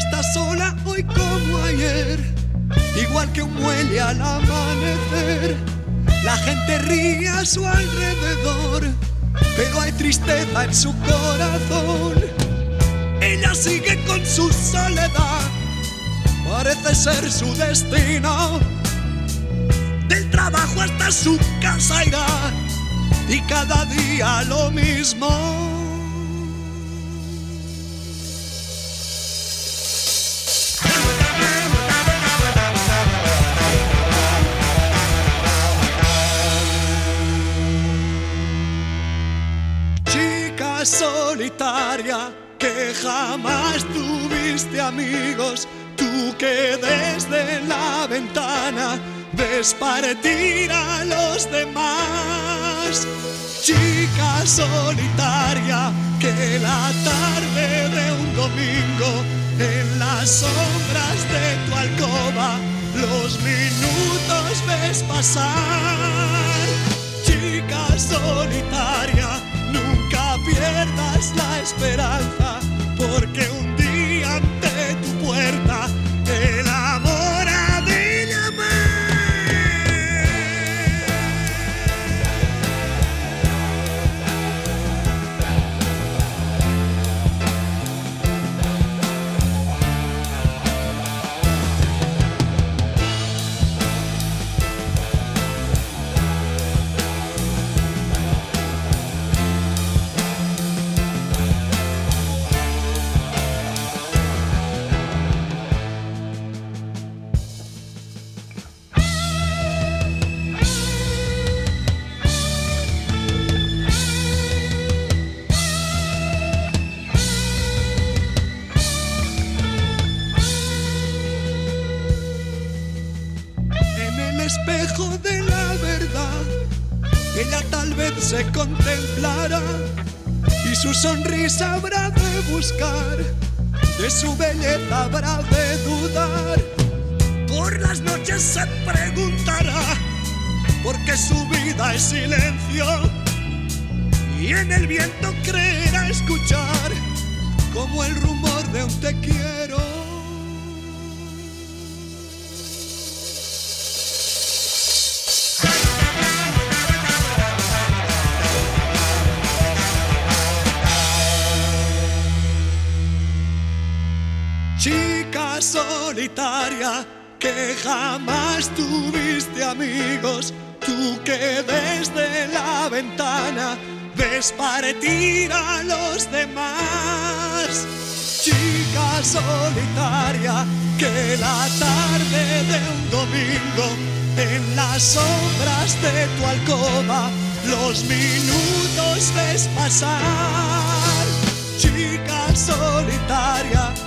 estás sola hoy como ayer, igual que un muelle al amanecer. La gente ríe a su alrededor, pero hay tristeza en su corazón. Ella sigue con su soledad, parece ser su destino. Del trabajo hasta su casa irá, y cada día lo mismo. Chica solitaria que jamás tuviste amigos, tú que desde la ventana ves partir a los demás. Chica solitaria que la tarde de un domingo en las sombras de tu alcoba los minutos ves pasar. Chica solitaria, nunca pierdas la esperanza, porque un día ante tu puerta el amor ha de llamar. Espejo de la verdad, ella tal vez se contemplará y su sonrisa habrá de buscar, de su belleza habrá de dudar. Por las noches se preguntará por qué su vida es silencio, y en el viento creerá escuchar como el rumor de un te quiero. Chica solitaria que jamás tuviste amigos, tú que desde la ventana ves partir a los demás. Chica solitaria que la tarde de un domingo en las sombras de tu alcoba los minutos ves pasar. Chica solitaria